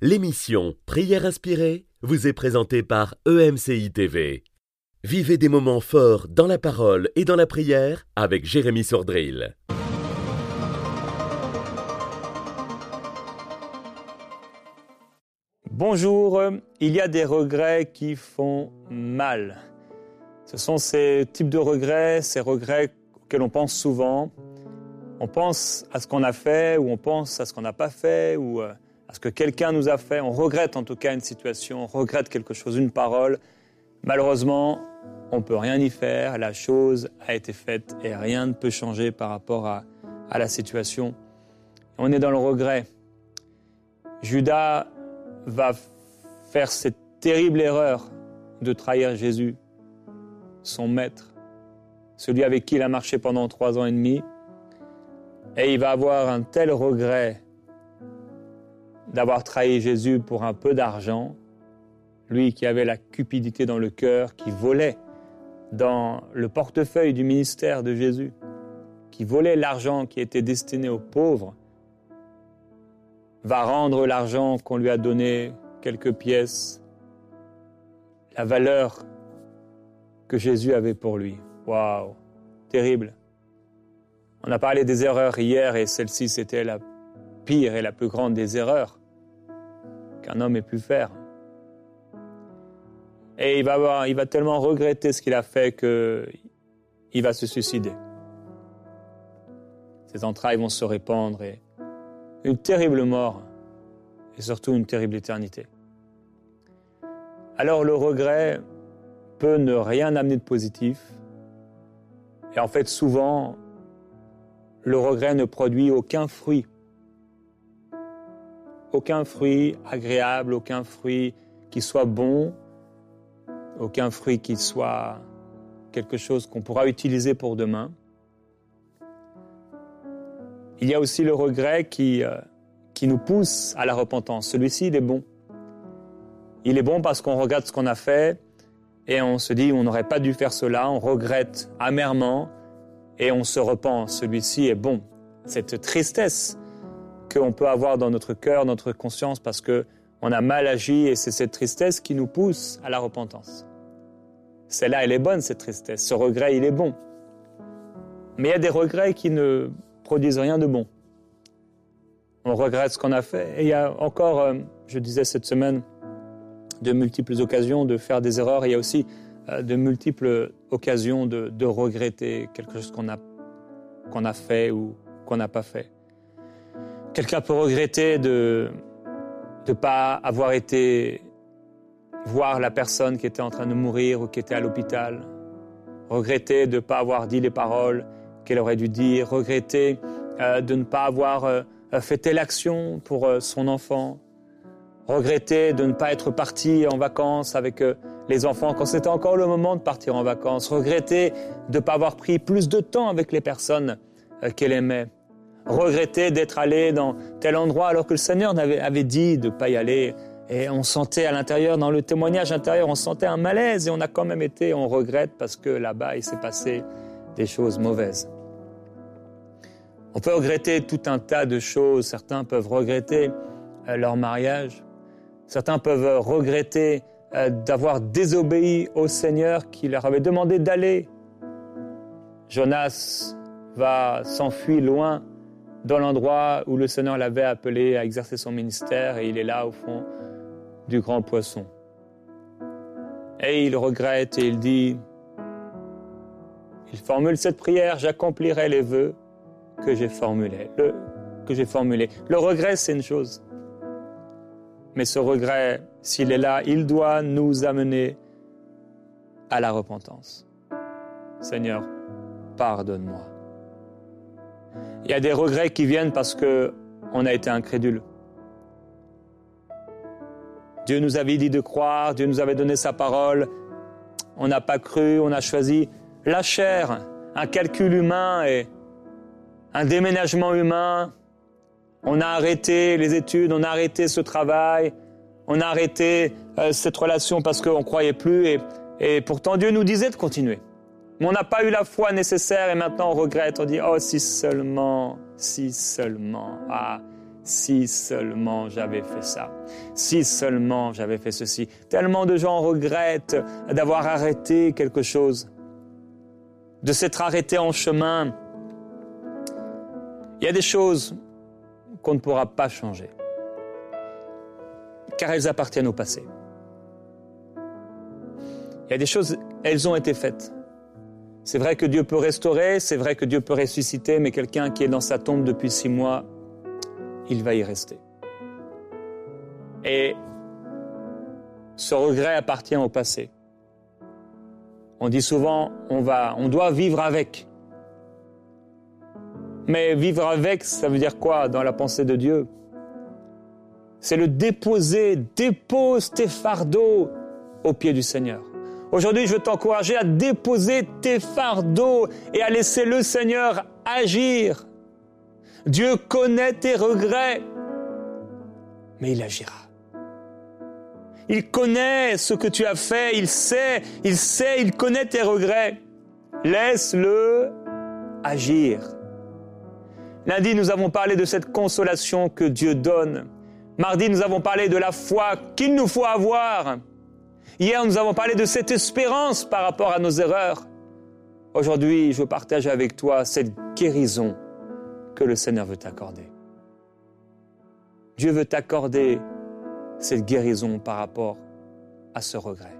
L'émission Prière inspirée vous est présentée par EMCI TV. Vivez des moments forts dans la parole et dans la prière avec Jérémy Sordrill. Bonjour, il y a des regrets qui font mal. Ce sont ces types de regrets, ces regrets auxquels on pense souvent. On pense à ce qu'on a fait, ou on pense à ce qu'on n'a pas fait, ou à ce que quelqu'un nous a fait. On regrette en tout cas une situation, on regrette quelque chose, une parole. Malheureusement, on ne peut rien y faire, la chose a été faite et rien ne peut changer par rapport à la situation. On est dans le regret. Judas va faire cette terrible erreur de trahir Jésus, son maître, celui avec qui il a marché pendant 3 ans et demi. Et il va avoir un tel regret d'avoir trahi Jésus pour un peu d'argent, lui qui avait la cupidité dans le cœur, qui volait dans le portefeuille du ministère de Jésus, qui volait l'argent qui était destiné aux pauvres, va rendre l'argent qu'on lui a donné, quelques pièces, la valeur que Jésus avait pour lui. Waouh, terrible. On a parlé des erreurs hier et celle-ci c'était la pire et la plus grande des erreurs qu'un homme ait pu faire. Et il va tellement regretter ce qu'il a fait qu'il va se suicider. Ses entrailles vont se répandre et une terrible mort et surtout une terrible éternité. Alors le regret peut ne rien amener de positif et en fait souvent le regret ne produit aucun fruit agréable, aucun fruit qui soit bon, aucun fruit qui soit quelque chose qu'on pourra utiliser pour demain. Il y a aussi le regret qui nous pousse à la repentance. Celui-ci, il est bon. Il est bon parce qu'on regarde ce qu'on a fait et on se dit on n'aurait pas dû faire cela, on regrette amèrement et on se repent. Celui-ci est bon. Cette tristesse qu'on peut avoir dans notre cœur, notre conscience parce qu'on a mal agi et c'est cette tristesse qui nous pousse à la repentance. Celle-là, elle est bonne, cette tristesse. Ce regret, il est bon. Mais il y a des regrets qui ne produisent rien de bon. On regrette ce qu'on a fait. Et il y a encore, je disais cette semaine, de multiples occasions de faire des erreurs. Il y a aussi de multiples occasions de regretter quelque chose qu'on a fait ou qu'on n'a pas fait. Quelqu'un peut regretter de ne pas avoir été voir la personne qui était en train de mourir ou qui était à l'hôpital. Regretter de ne pas avoir dit les paroles qu'elle aurait dû dire. Regretter de ne pas avoir fait telle action pour son enfant. Regretter de ne pas être parti en vacances avec les enfants quand c'était encore le moment de partir en vacances. Regretter de ne pas avoir pris plus de temps avec les personnes qu'elle aimait. Regretter d'être allé dans tel endroit alors que le Seigneur avait dit de ne pas y aller. Et on sentait à l'intérieur, dans le témoignage intérieur, on sentait un malaise et on a quand même été, on regrette parce que là-bas, il s'est passé des choses mauvaises. On peut regretter tout un tas de choses. Certains peuvent regretter leur mariage. Certains peuvent regretter d'avoir désobéi au Seigneur qui leur avait demandé d'aller. Jonas va s'enfuir loin dans l'endroit où le Seigneur l'avait appelé à exercer son ministère et il est là au fond du grand poisson. Et il regrette et il dit, il formule cette prière, j'accomplirai les vœux que j'ai formulés. Le regret, c'est une chose. Mais ce regret, s'il est là, il doit nous amener à la repentance. Seigneur, pardonne-moi. Il y a des regrets qui viennent parce qu'on a été incrédule. Dieu nous avait dit de croire, Dieu nous avait donné sa parole. On n'a pas cru, on a choisi la chair, un calcul humain et un déménagement humain. On a arrêté les études, on a arrêté ce travail, on a arrêté cette relation parce qu'on ne croyait plus et pourtant Dieu nous disait de continuer. Mais on n'a pas eu la foi nécessaire et maintenant on regrette, on dit « Oh, si seulement, ah, si seulement j'avais fait ça, si seulement j'avais fait ceci. Tellement de gens regrettent d'avoir arrêté quelque chose, de s'être arrêté en chemin. Il y a des choses qu'on ne pourra pas changer, car elles appartiennent au passé. Il y a des choses, elles ont été faites. C'est vrai que Dieu peut restaurer, c'est vrai que Dieu peut ressusciter, mais quelqu'un qui est dans sa tombe depuis 6 mois, il va y rester. Et ce regret appartient au passé. On dit souvent, on doit vivre avec. Mais vivre avec, ça veut dire quoi dans la pensée de Dieu? C'est le déposer. Dépose tes fardeaux aux pieds du Seigneur. Aujourd'hui, je veux t'encourager à déposer tes fardeaux et à laisser le Seigneur agir. Dieu connaît tes regrets, mais il agira. Il connaît ce que tu as fait, il connaît tes regrets. Laisse-le agir. Lundi, nous avons parlé de cette consolation que Dieu donne. Mardi, nous avons parlé de la foi qu'il nous faut avoir. Hier, nous avons parlé de cette espérance par rapport à nos erreurs. Aujourd'hui, je veux partager avec toi cette guérison que le Seigneur veut t'accorder. Dieu veut t'accorder cette guérison par rapport à ce regret.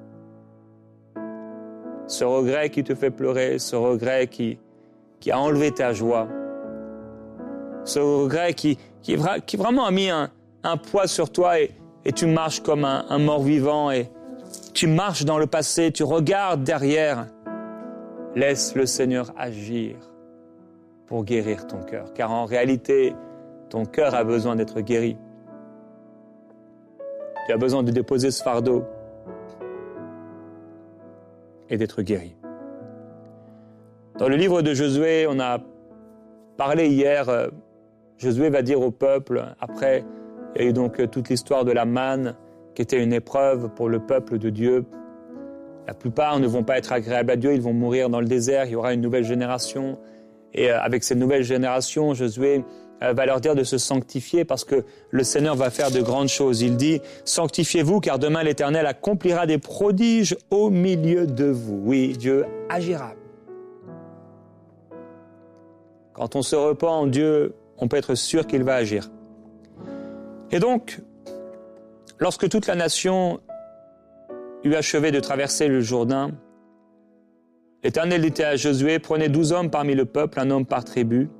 Ce regret qui te fait pleurer, ce regret qui a enlevé ta joie, ce regret qui vraiment a mis un poids sur toi et tu marches comme un mort-vivant et tu marches dans le passé, tu regardes derrière. Laisse le Seigneur agir pour guérir ton cœur, car en réalité, ton cœur a besoin d'être guéri. Tu as besoin de déposer ce fardeau et d'être guéri. Dans le livre de Josué, on a parlé hier, Josué va dire au peuple, après, il y a eu donc toute l'histoire de la manne, qui était une épreuve pour le peuple de Dieu. La plupart ne vont pas être agréables à Dieu, ils vont mourir dans le désert, il y aura une nouvelle génération. Et avec cette nouvelle génération, Josué va leur dire de se sanctifier parce que le Seigneur va faire de grandes choses. Il dit « Sanctifiez-vous car demain l'Éternel accomplira des prodiges au milieu de vous. » Oui, Dieu agira. Quand on se repent en Dieu, on peut être sûr qu'il va agir. Et donc, lorsque toute la nation eut achevé de traverser le Jourdain, l'Éternel dit à Josué, prenez 12 hommes parmi le peuple, un homme par tribu,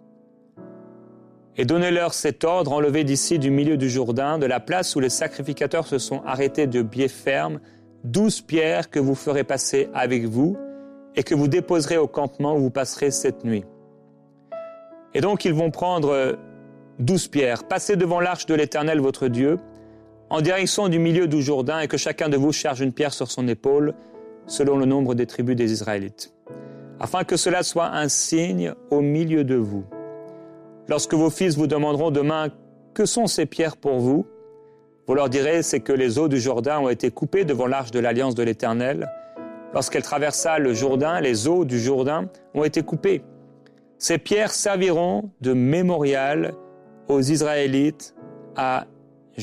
et donnez-leur cet ordre, enlevez d'ici du milieu du Jourdain, de la place où les sacrificateurs se sont arrêtés de pied ferme, 12 pierres que vous ferez passer avec vous et que vous déposerez au campement où vous passerez cette nuit. Et donc ils vont prendre 12 pierres, passer devant l'arche de l'Éternel votre Dieu, en direction du milieu du Jourdain, et que chacun de vous charge une pierre sur son épaule, selon le nombre des tribus des Israélites, afin que cela soit un signe au milieu de vous. Lorsque vos fils vous demanderont demain « Que sont ces pierres pour vous ?» vous leur direz « C'est que les eaux du Jourdain ont été coupées devant l'arche de l'Alliance de l'Éternel. Lorsqu'elle traversa le Jourdain, les eaux du Jourdain ont été coupées. Ces pierres serviront de mémorial aux Israélites à jamais. »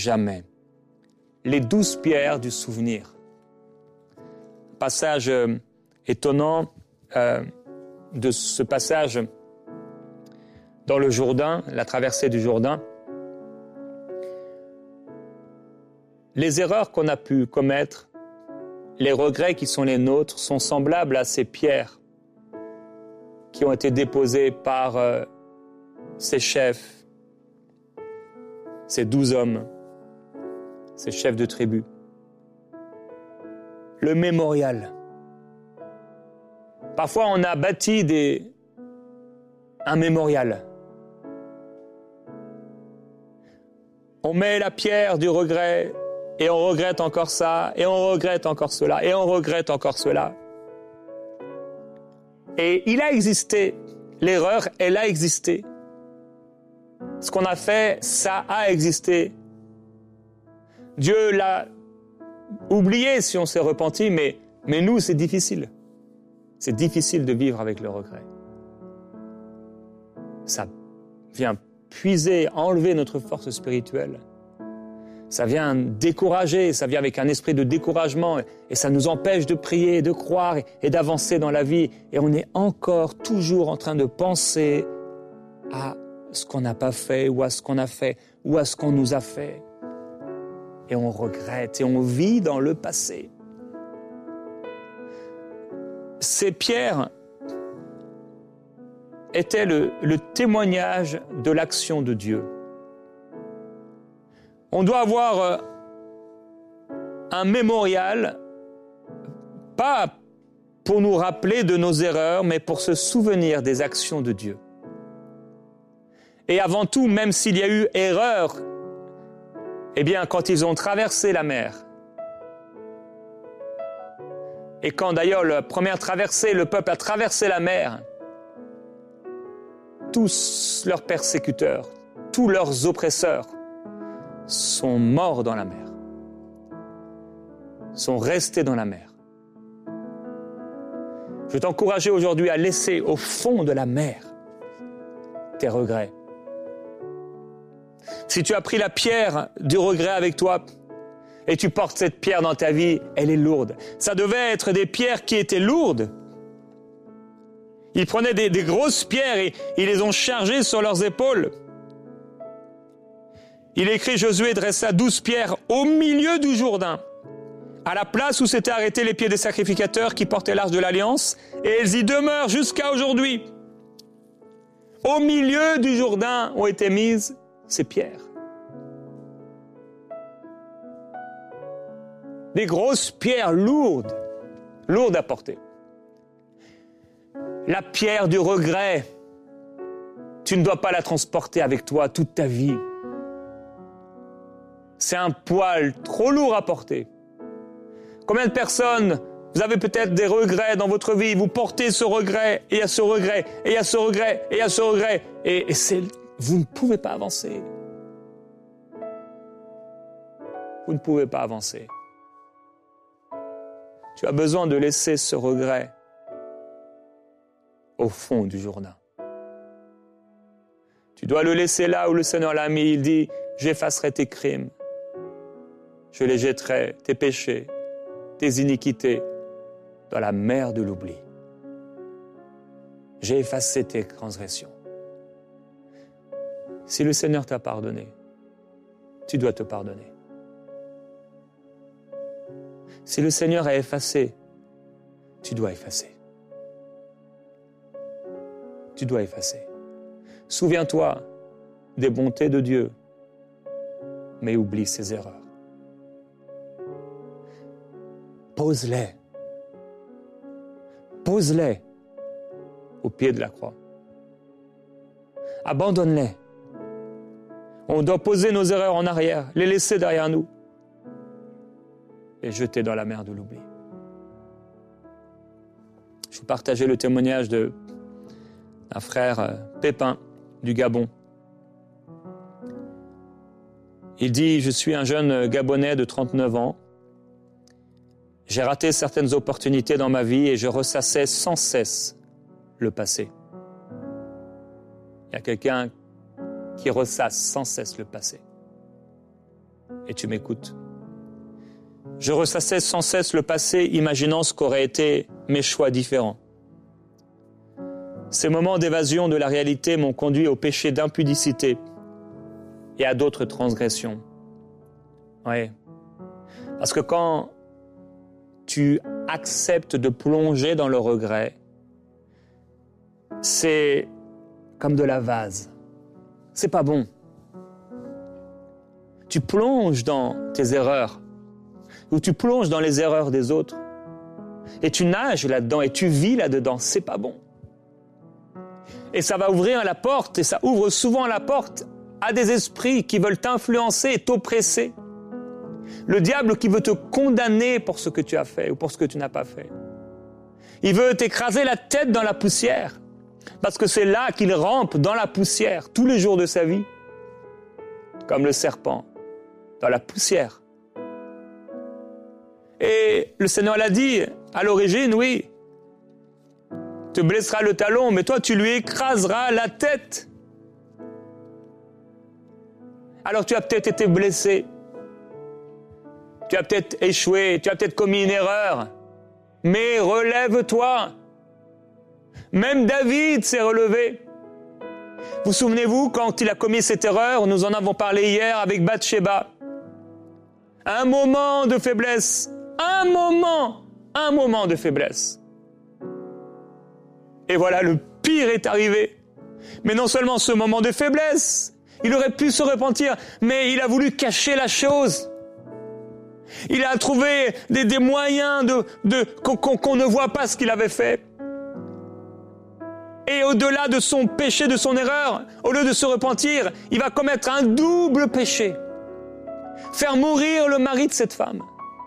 Les 12 pierres du souvenir. Passage étonnant de ce passage dans le Jourdain, la traversée du Jourdain. Les erreurs qu'on a pu commettre, les regrets qui sont les nôtres, sont semblables à ces pierres qui ont été déposées par ces chefs, ces 12 hommes, ces chefs de tribu. Le mémorial. Parfois, on a bâti un mémorial. On met la pierre du regret et on regrette encore ça, et on regrette encore cela, et on regrette encore cela. Et il a existé. L'erreur, elle a existé. Ce qu'on a fait, ça a existé. Dieu l'a oublié si on s'est repenti, mais nous, c'est difficile. C'est difficile de vivre avec le regret. Ça vient puiser, enlever notre force spirituelle. Ça vient décourager, ça vient avec un esprit de découragement et ça nous empêche de prier, de croire et d'avancer dans la vie. Et on est encore toujours en train de penser à ce qu'on n'a pas fait ou à ce qu'on a fait ou à ce qu'on nous a fait. Et on regrette et on vit dans le passé. Ces pierres étaient le témoignage de l'action de Dieu. On doit avoir un mémorial, pas pour nous rappeler de nos erreurs, mais pour se souvenir des actions de Dieu. Et avant tout, même s'il y a eu erreur, eh bien, quand ils ont traversé la mer, et quand d'ailleurs la première traversée, le peuple a traversé la mer, tous leurs persécuteurs, tous leurs oppresseurs sont morts dans la mer, sont restés dans la mer. Je veux t'encourager aujourd'hui à laisser au fond de la mer tes regrets. Si tu as pris la pierre du regret avec toi et tu portes cette pierre dans ta vie, elle est lourde. Ça devait être des pierres qui étaient lourdes. Ils prenaient des grosses pierres et ils les ont chargées sur leurs épaules. Il écrit, Josué dressa 12 pierres au milieu du Jourdain, à la place où s'étaient arrêtés les pieds des sacrificateurs qui portaient l'arche de l'Alliance, et elles y demeurent jusqu'à aujourd'hui. Au milieu du Jourdain ont été mises ces pierres. Des grosses pierres lourdes à porter. La pierre du regret, tu ne dois pas la transporter avec toi toute ta vie. C'est un poids trop lourd à porter. Combien de personnes, vous avez peut-être des regrets dans votre vie, vous portez ce regret, et il y a ce regret, et il y a ce regret, et il y a ce regret, et vous ne pouvez pas avancer. Vous ne pouvez pas avancer. Tu as besoin de laisser ce regret au fond du Jourdain. Tu dois le laisser là où le Seigneur l'a mis. Il dit, j'effacerai tes crimes. Je les jetterai, tes péchés, tes iniquités, dans la mer de l'oubli. J'ai effacé tes transgressions. Si le Seigneur t'a pardonné, tu dois te pardonner. Si le Seigneur a effacé, tu dois effacer. Tu dois effacer. Souviens-toi des bontés de Dieu, mais oublie ses erreurs. Pose-les. Pose-les au pied de la croix. Abandonne-les. On doit poser nos erreurs en arrière, les laisser derrière nous et jeter dans la mer de l'oubli. Je vous partageais le témoignage d'un frère Pépin du Gabon. Il dit, je suis un jeune Gabonais de 39 ans. J'ai raté certaines opportunités dans ma vie et je ressassais sans cesse le passé. Il y a quelqu'un qui ressasse sans cesse le passé. Et tu m'écoutes. Je ressassais sans cesse le passé, imaginant ce qu'auraient été mes choix différents. Ces moments d'évasion de la réalité m'ont conduit au péché d'impudicité et à d'autres transgressions. Oui. Parce que quand tu acceptes de plonger dans le regret, c'est comme de la vase. C'est pas bon. Tu plonges dans tes erreurs, ou tu plonges dans les erreurs des autres, et tu nages là-dedans, et tu vis là-dedans. C'est pas bon. Et ça va ouvrir la porte, et ça ouvre souvent la porte à des esprits qui veulent t'influencer et t'oppresser. Le diable qui veut te condamner pour ce que tu as fait ou pour ce que tu n'as pas fait. Il veut t'écraser la tête dans la poussière, parce que c'est là qu'il rampe dans la poussière tous les jours de sa vie, comme le serpent, dans la poussière. Et le Seigneur l'a dit, à l'origine, oui, te blessera le talon, mais toi tu lui écraseras la tête. Alors tu as peut-être été blessé. Tu as peut-être échoué, tu as peut-être commis une erreur. Mais relève-toi. Même David s'est relevé. Vous souvenez-vous, quand il a commis cette erreur, nous en avons parlé hier avec Bathsheba. Un moment de faiblesse. Un moment de faiblesse. Et voilà, le pire est arrivé. Mais non seulement ce moment de faiblesse, il aurait pu se repentir, mais il a voulu cacher la chose. Il a trouvé des moyens qu'on ne voit pas ce qu'il avait fait. Et au-delà de son péché, de son erreur, au lieu de se repentir, il va commettre un double péché. Faire mourir le mari de cette femme.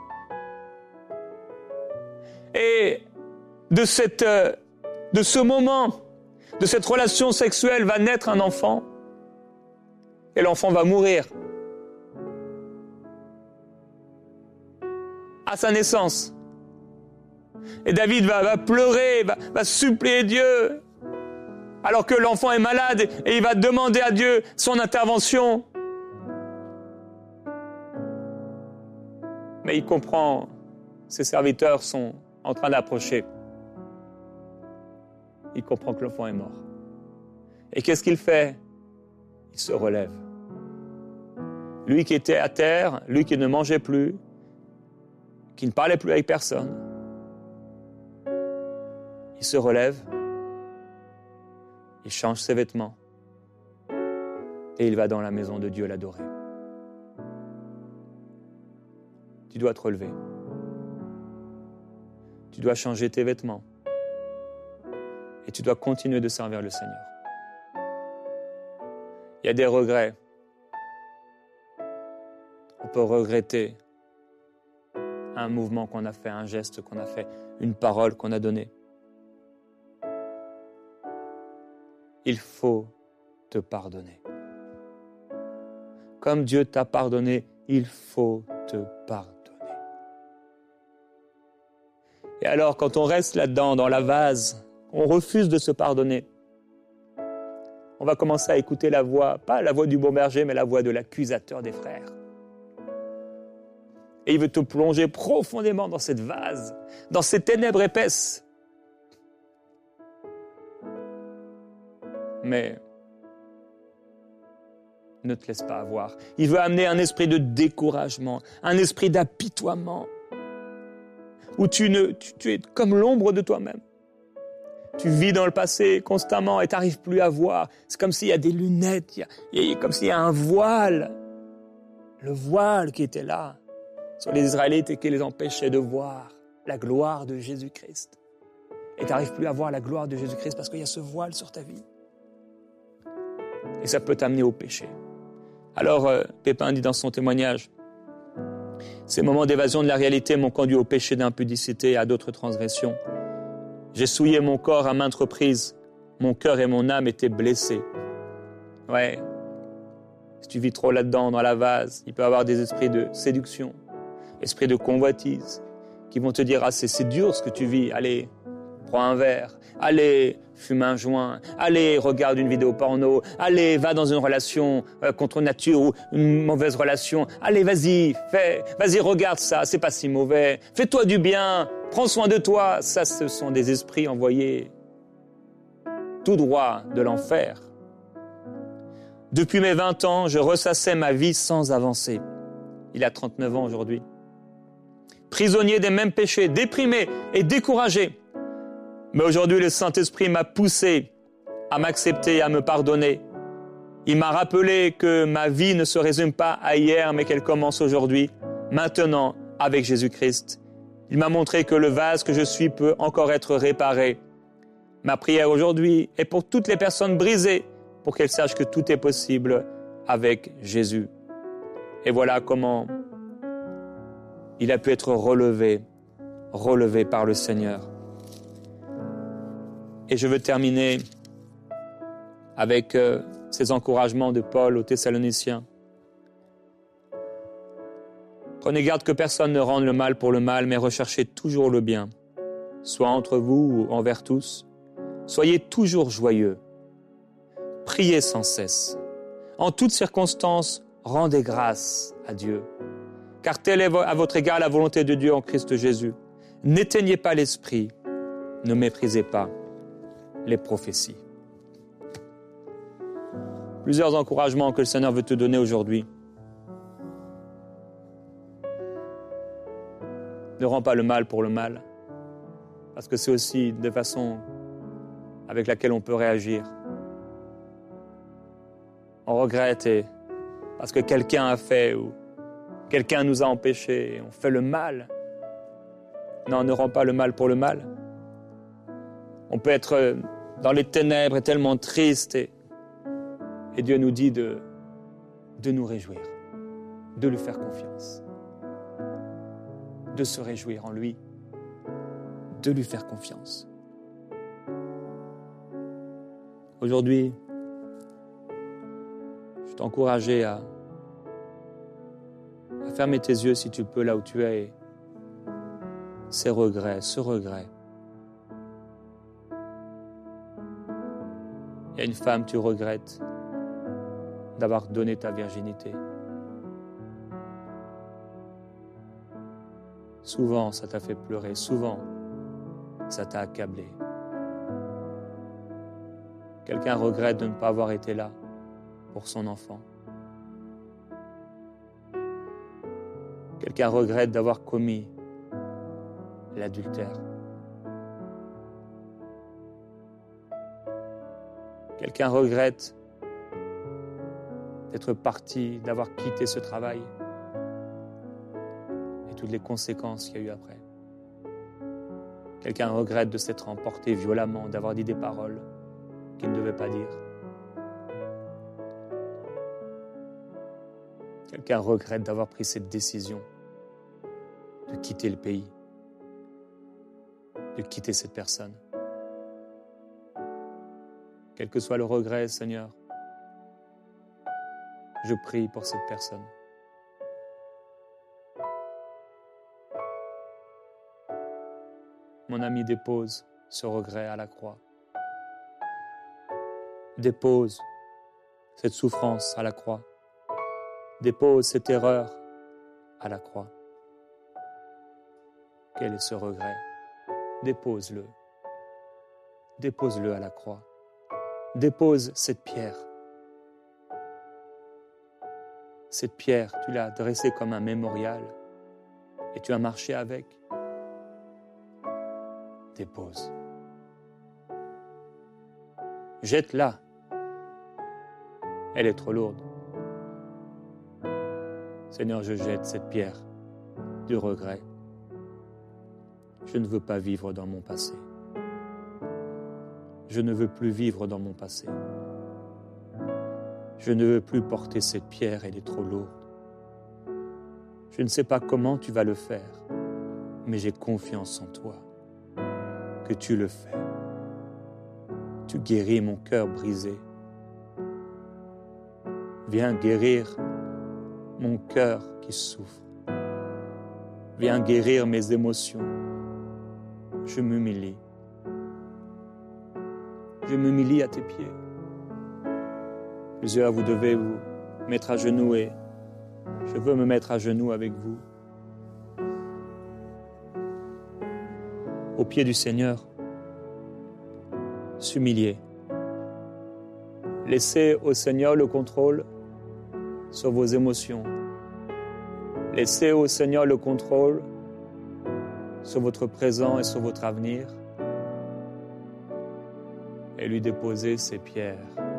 Et de ce moment, de cette relation sexuelle va naître un enfant. Et l'enfant va mourir. À sa naissance. Et David va pleurer, va supplier Dieu, alors que l'enfant est malade, et il va demander à Dieu son intervention. Mais il comprend, ses serviteurs sont en train d'approcher. Il comprend que l'enfant est mort. Et qu'est-ce qu'il fait? Il se relève. Lui qui était à terre, lui qui ne mangeait plus, qui ne parlait plus avec personne, il se relève, il change ses vêtements et il va dans la maison de Dieu l'adorer. Tu dois te relever. Tu dois changer tes vêtements et tu dois continuer de servir le Seigneur. Il y a des regrets. On peut regretter un mouvement qu'on a fait, un geste qu'on a fait, une parole qu'on a donnée. Il faut te pardonner. Comme Dieu t'a pardonné, il faut te pardonner. Et alors, quand on reste là-dedans, dans la vase, on refuse de se pardonner, on va commencer à écouter la voix, pas la voix du bon berger, mais la voix de l'accusateur des frères. Et il veut te plonger profondément dans cette vase, dans ces ténèbres épaisses. Mais ne te laisse pas avoir. Il veut amener un esprit de découragement, un esprit d'apitoiement, où tu es comme l'ombre de toi-même. Tu vis dans le passé constamment et tu n'arrives plus à voir. C'est comme s'il y a des lunettes, comme s'il y a un voile. Le voile qui était là sur les Israélites et qui les empêchait de voir la gloire de Jésus-Christ. Et tu n'arrives plus à voir la gloire de Jésus-Christ parce qu'il y a ce voile sur ta vie. Et ça peut t'amener au péché. Alors, Pépin dit dans son témoignage, ces moments d'évasion de la réalité m'ont conduit au péché d'impudicité et à d'autres transgressions. J'ai souillé mon corps à maintes reprises. Mon cœur et mon âme étaient blessés. Ouais. Si tu vis trop là-dedans, dans la vase, il peut y avoir des esprits de séduction, esprits de convoitise, qui vont te dire, ah, c'est dur ce que tu vis. Allez, prends un verre. Allez, fume un joint. Allez, regarde une vidéo porno. Allez, va dans une relation contre nature ou une mauvaise relation. Allez, vas-y, regarde ça, c'est pas si mauvais. Fais-toi du bien, prends soin de toi. Ça, ce sont des esprits envoyés tout droit de l'enfer. Depuis mes 20 ans, je ressassais ma vie sans avancer. Il a 39 ans aujourd'hui. Prisonnier des mêmes péchés, déprimé et découragé. Mais aujourd'hui, le Saint-Esprit m'a poussé à m'accepter et à me pardonner. Il m'a rappelé que ma vie ne se résume pas à hier, mais qu'elle commence aujourd'hui, maintenant, avec Jésus-Christ. Il m'a montré que le vase que je suis peut encore être réparé. Ma prière aujourd'hui est pour toutes les personnes brisées, pour qu'elles sachent que tout est possible avec Jésus. Et voilà comment il a pu être relevé par le Seigneur. Et je veux terminer avec ces encouragements de Paul aux Thessaloniciens. Prenez garde que personne ne rende le mal pour le mal, mais recherchez toujours le bien, soit entre vous ou envers tous. Soyez toujours joyeux. Priez sans cesse. En toutes circonstances, Rendez grâce à Dieu, car telle est à votre égard la volonté de Dieu en Christ Jésus. N'éteignez pas l'esprit, ne méprisez pas les prophéties. Plusieurs encouragements que le Seigneur veut te donner aujourd'hui. Ne rends pas le mal pour le mal, parce que c'est aussi des façons avec lesquelles on peut réagir. On regrette parce que quelqu'un a fait ou quelqu'un nous a empêchés, on fait le mal. Non, ne rends pas le mal pour le mal. On peut être dans les ténèbres et tellement triste et Dieu nous dit de nous réjouir, de lui faire confiance, de se réjouir en lui, de lui faire confiance. Aujourd'hui, je t'encourage à fermer tes yeux si tu peux là où tu es. Ces regrets, ce regret. Il y a une femme, tu regrettes d'avoir donné ta virginité. Souvent, ça t'a fait pleurer. Souvent, ça t'a accablé. Quelqu'un regrette de ne pas avoir été là pour son enfant. Quelqu'un regrette d'avoir commis l'adultère. Quelqu'un regrette d'être parti, d'avoir quitté ce travail et toutes les conséquences qu'il y a eu après. Quelqu'un regrette de s'être emporté violemment, d'avoir dit des paroles qu'il ne devait pas dire. Quelqu'un regrette d'avoir pris cette décision de quitter le pays, de quitter cette personne. Quel que soit le regret, Seigneur, je prie pour cette personne. Mon ami, dépose ce regret à la croix. Dépose cette souffrance à la croix. Dépose cette erreur à la croix. Quel est ce regret? Dépose-le. Dépose-le à la croix. Dépose cette pierre. Cette pierre, tu l'as dressée comme un mémorial et tu as marché avec. Dépose. Jette-la. Elle est trop lourde. Seigneur, je jette cette pierre du regret. Je ne veux pas vivre dans mon passé. Je ne veux plus vivre dans mon passé. Je ne veux plus porter cette pierre, elle est trop lourde. Je ne sais pas comment tu vas le faire, mais j'ai confiance en toi, que tu le fais. Tu guéris mon cœur brisé. Viens guérir mon cœur qui souffre. Viens guérir mes émotions. Je m'humilie. Je m'humilie à tes pieds. Plusieurs, vous devez vous mettre à genoux et je veux me mettre à genoux avec vous. Aux pieds du Seigneur, s'humilier. Laissez au Seigneur le contrôle sur vos émotions. Laissez au Seigneur le contrôle sur votre présent et sur votre avenir. Et lui déposer ses pierres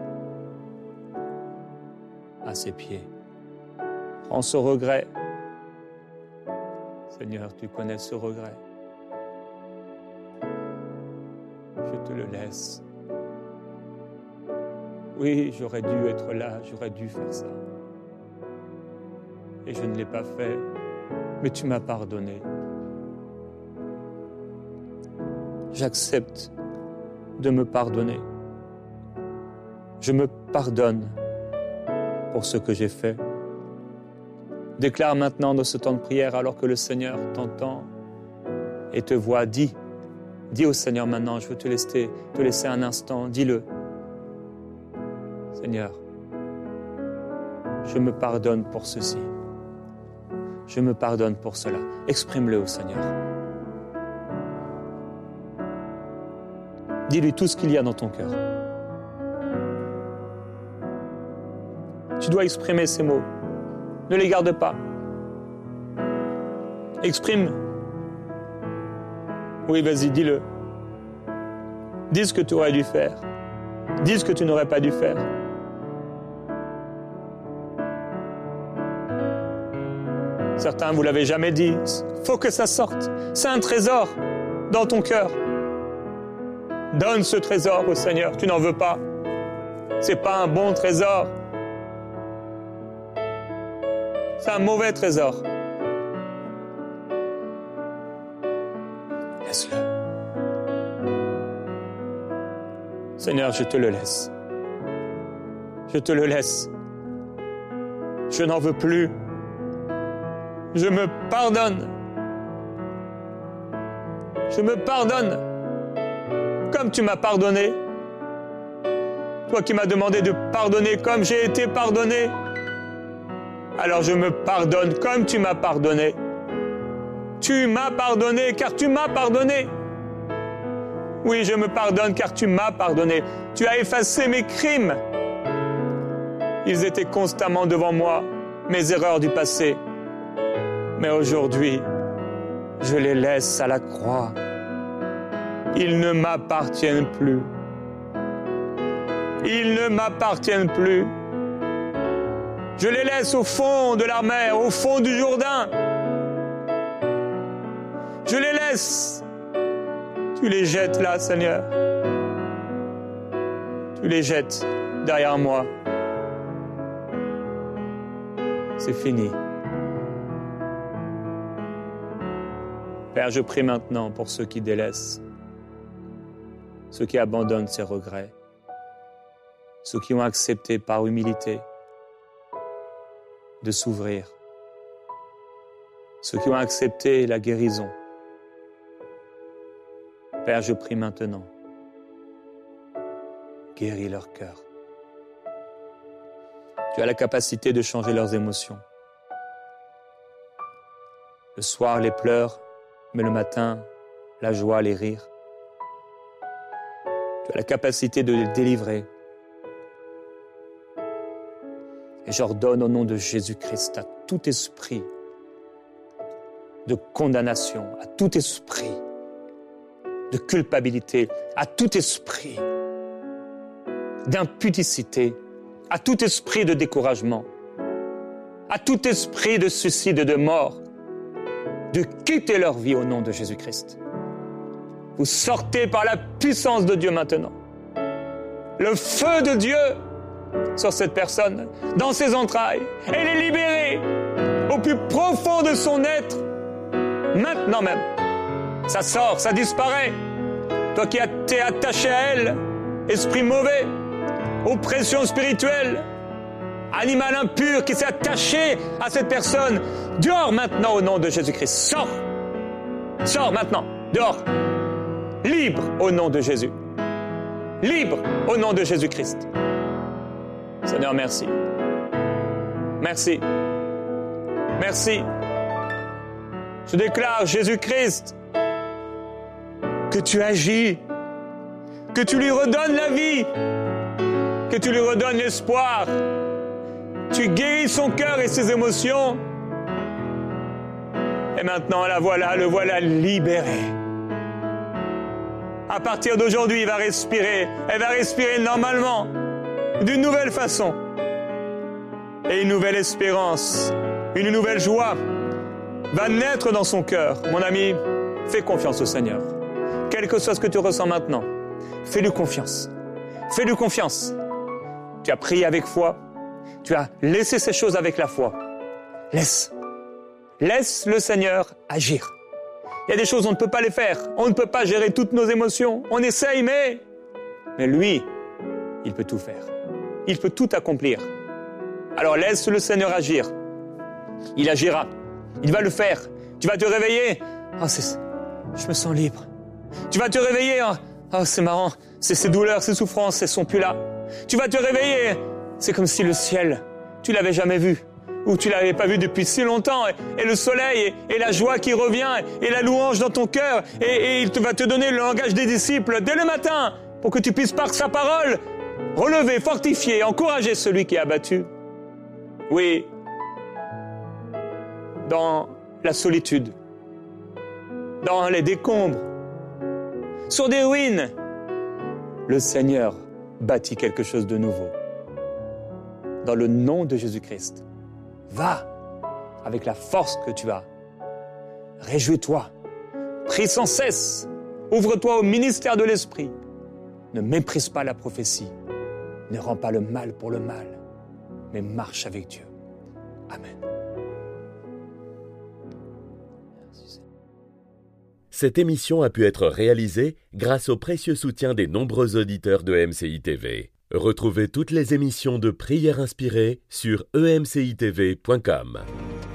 à ses pieds. Prends ce regret. Seigneur, tu connais ce regret. Je te le laisse. Oui, j'aurais dû être là, j'aurais dû faire ça. Et je ne l'ai pas fait, mais tu m'as pardonné. J'accepte de me pardonner. Je me pardonne pour ce que j'ai fait. Déclare maintenant dans ce temps de prière, alors que le Seigneur t'entend et te voit, dis au Seigneur maintenant, je veux te laisser un instant, dis-le. Seigneur, Je me pardonne pour ceci. Je me pardonne pour cela. Exprime-le au Seigneur. Dis-lui tout ce qu'il y a dans ton cœur. Tu dois exprimer ces mots. Ne les garde pas. Exprime. Oui, vas-y, dis-le. Dis ce que tu aurais dû faire. Dis ce que tu n'aurais pas dû faire. Certains, vous l'avez jamais dit. Faut que ça sorte. C'est un trésor dans ton cœur. Donne ce trésor au Seigneur. Tu n'en veux pas. C'est pas un bon trésor. C'est un mauvais trésor. Laisse-le. Seigneur, je te le laisse. Je te le laisse. Je n'en veux plus. Je me pardonne. Je me pardonne. Comme tu m'as pardonné. Toi qui m'as demandé de pardonner comme j'ai été pardonné. Alors je me pardonne comme tu m'as pardonné. Tu m'as pardonné car tu m'as pardonné. Oui, je me pardonne car tu m'as pardonné. Tu as effacé mes crimes. Ils étaient constamment devant moi, mes erreurs du passé. Mais aujourd'hui, je les laisse à la croix. Ils ne m'appartiennent plus. Ils ne m'appartiennent plus. Je les laisse au fond de la mer, au fond du Jourdain. Je les laisse. Tu les jettes là, Seigneur. Tu les jettes derrière moi. C'est fini. Père, je prie maintenant pour ceux qui délaissent, ceux qui abandonnent ces regrets, ceux qui ont accepté par humilité de s'ouvrir, ceux qui ont accepté la guérison. Père, je prie maintenant, guéris leur cœur. Tu as la capacité de changer leurs émotions. Le soir, les pleurs, mais le matin, la joie, les rires. Tu as la capacité de les délivrer. Et j'ordonne au nom de Jésus-Christ à tout esprit de condamnation, à tout esprit de culpabilité, à tout esprit d'impudicité, à tout esprit de découragement, à tout esprit de suicide et de mort, de quitter leur vie au nom de Jésus-Christ. Vous sortez par la puissance de Dieu maintenant. Le feu de Dieu sur cette personne, dans ses entrailles. Elle est libérée au plus profond de son être, maintenant même. Ça sort, ça disparaît. Toi qui t'es attaché à elle, esprit mauvais, oppression spirituelle, animal impur qui s'est attaché à cette personne, dehors maintenant au nom de Jésus-Christ. Sors. Sors maintenant, dehors. Libre au nom de Jésus. Libre au nom de Jésus-Christ. Seigneur, merci. Merci. Merci. Je déclare, Jésus-Christ, que tu agis, que tu lui redonnes la vie, que tu lui redonnes l'espoir. Tu guéris son cœur et ses émotions. Et maintenant, le voilà libéré. À partir d'aujourd'hui, il va respirer. Elle va respirer normalement, d'une nouvelle façon. Et une nouvelle espérance, une nouvelle joie va naître dans son cœur. Mon ami, fais confiance au Seigneur. Quel que soit ce que tu ressens maintenant, fais-lui confiance. Fais-lui confiance. Tu as prié avec foi. Tu as laissé ces choses avec la foi. Laisse le Seigneur agir. Il y a des choses, on ne peut pas les faire. On ne peut pas gérer toutes nos émotions. On essaye, mais lui, il peut tout faire. Il peut tout accomplir. Alors laisse le Seigneur agir. Il agira. Il va le faire. Tu vas te réveiller. Je me sens libre. Tu vas te réveiller. C'est marrant. Ces douleurs, ces souffrances, elles sont plus là. Tu vas te réveiller. C'est comme si le ciel tu l'avais jamais vu, ou tu l'avais pas vu depuis si longtemps, et le soleil, et la joie qui revient, et la louange dans ton cœur, et il va te donner le langage des disciples dès le matin, pour que tu puisses par sa parole relever, fortifier, encourager celui qui est abattu. Oui, dans la solitude, dans les décombres, sur des ruines, le Seigneur bâtit quelque chose de nouveau. Dans le nom de Jésus-Christ, va avec la force que tu as. Réjouis-toi, prie sans cesse, ouvre-toi au ministère de l'Esprit. Ne méprise pas la prophétie, ne rends pas le mal pour le mal, mais marche avec Dieu. Amen. Cette émission a pu être réalisée grâce au précieux soutien des nombreux auditeurs de MCI TV. Retrouvez toutes les émissions de Prières inspirées sur emcitv.com.